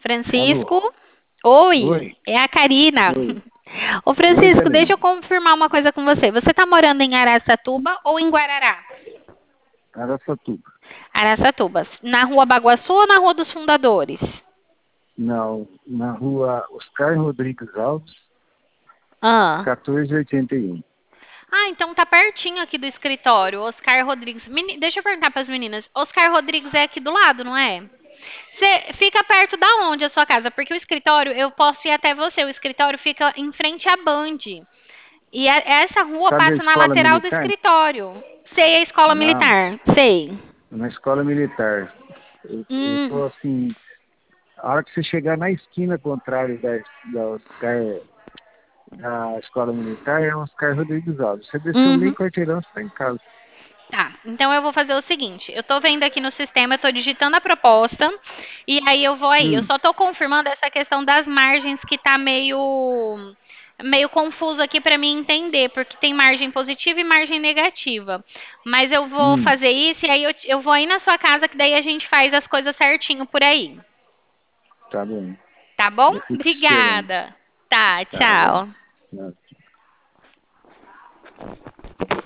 Alô? Francisco? Oi, Oi? é a Karina. Oi? Ô Oi, Francisco, deixa Karina. eu confirmar uma coisa com você. Você tá morando em Araçatuba ou em Guarará? Araçatuba. Araçatuba. Na rua Baguaçu ou na rua dos Fundadores? Não, na rua Oscar Rodrigues Alves, Ah. 1481. Ah, então tá pertinho aqui do escritório, Oscar Rodrigues. Deixa eu perguntar para as meninas. Oscar Rodrigues é aqui do lado, não é? Você fica perto da onde a sua casa? Porque o escritório, eu posso ir até você. O escritório fica em frente à Band. E essa rua Sabe a passa na escola lateral do militar? escritório. Sei a escola Não, militar. Sei. na escola militar. Eu Hum, tô assim, a hora que você chegar na esquina contrária da Oscar, da escola militar, é Oscar Rodrigues Alves. Você desceu meio uhum. quarteirão, você está em casa. Tá, então eu vou fazer o seguinte, eu tô vendo aqui no sistema, eu tô digitando a proposta, e aí eu vou aí. Eu Hum, só tô confirmando essa questão das margens que tá meio confuso aqui para mim entender, porque tem margem positiva e margem negativa. Mas eu vou hum, fazer isso e aí eu vou aí na sua casa que daí a gente faz as coisas certinho por aí. tá bom. Tá bom? Eu fico te esperando. Obrigada. Tá, Tá bom. tchau. Tá.